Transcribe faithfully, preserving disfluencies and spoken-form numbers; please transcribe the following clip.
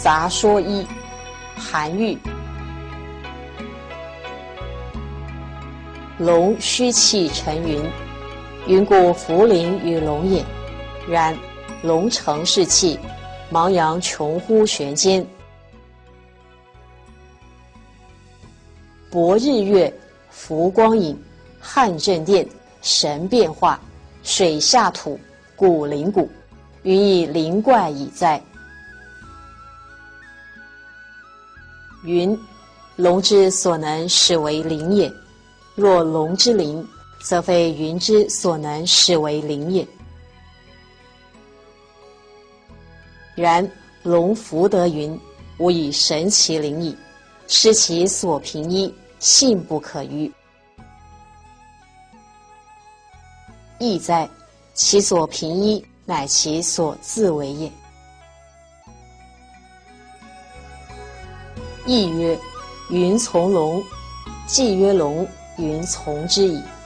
杂说一，韩愈。龙虚气成云，云故茯苓与龙也。然龙成是气，茫阳穷乎玄间。薄日月，浮光影，汉正殿，神变化，水下土，古灵谷，予以灵怪矣哉。云，龙之所能使为灵也。若龙之灵，则非云之所能使为灵也。然龙福德云，吾以神其灵矣，失其所凭依，信不可逾。义哉，其所凭依，乃其所自为也。义曰：云从龙，既曰龙，云从之矣。